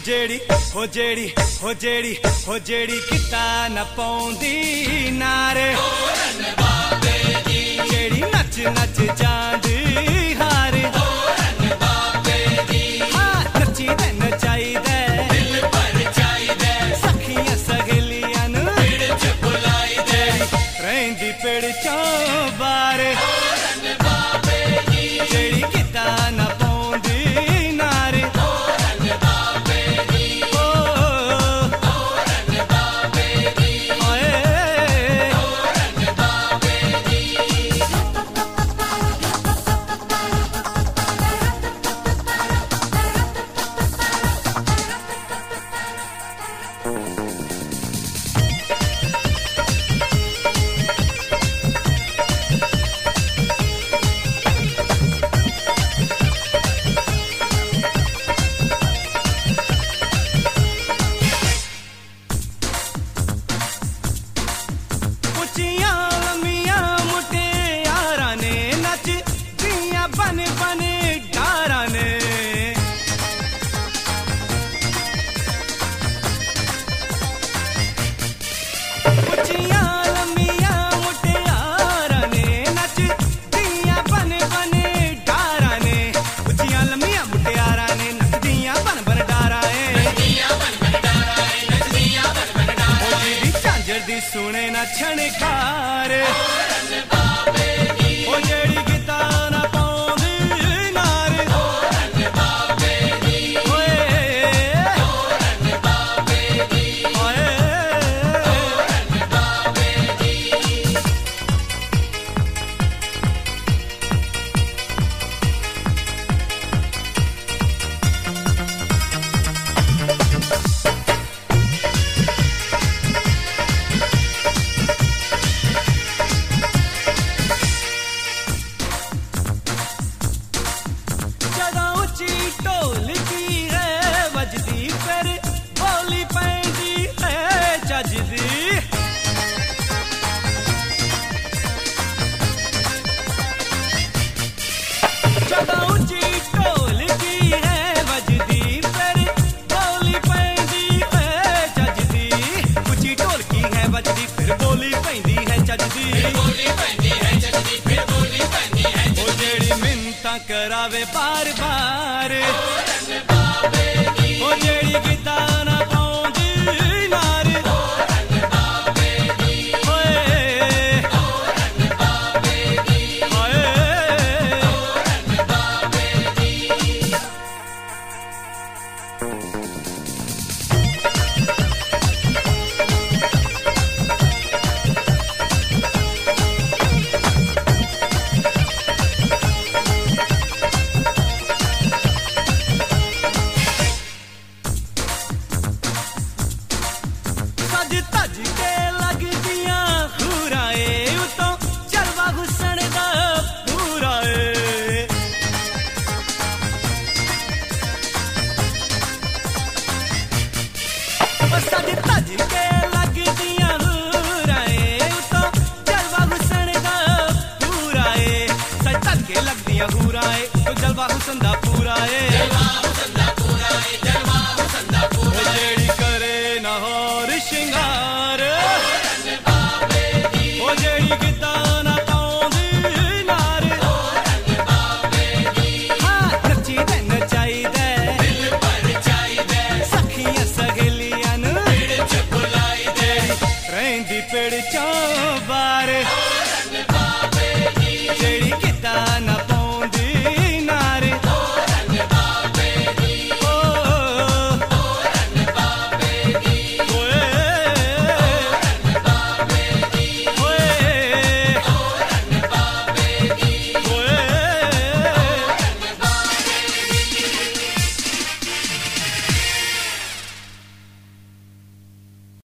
हो जेड़ी किता न पौंदी नारे जेड़ी नच नच जांदी हारे हाँ नची दे नचाई दे दिल पर चाई दे सखियां सहेलियां नु पिड़ च बुलाई दे रहिंदी पिड़ चों बारे जेड़ी किता न पौंदी नारे सुने ना छणकार ओ जेड़ी किता ना पौंदी नारे ढोल की है बजदी फिर बोली पैंदी है चजदी जदा ऊंची ढोल की है बजदी फिर बोली पैंदी है चजदी ऊंची ढोल की है बजदी फिर बोली पैंदी है चजदी फिर बोली पैंदी है ओ जेड़ी मिन्नतां करावे बार बार ओ जेड़ी किता ना पौंदी नारे तज के लगदियां खुराए उतों जलवा हुसन दा पूरा सज तज के लगदियां खुराए उतों जलवा हुसन दा पूरा सज तज के लगदियां खुराए तो जलवा हुसन दा पूरा जेड़ी करे ना होर शिंगार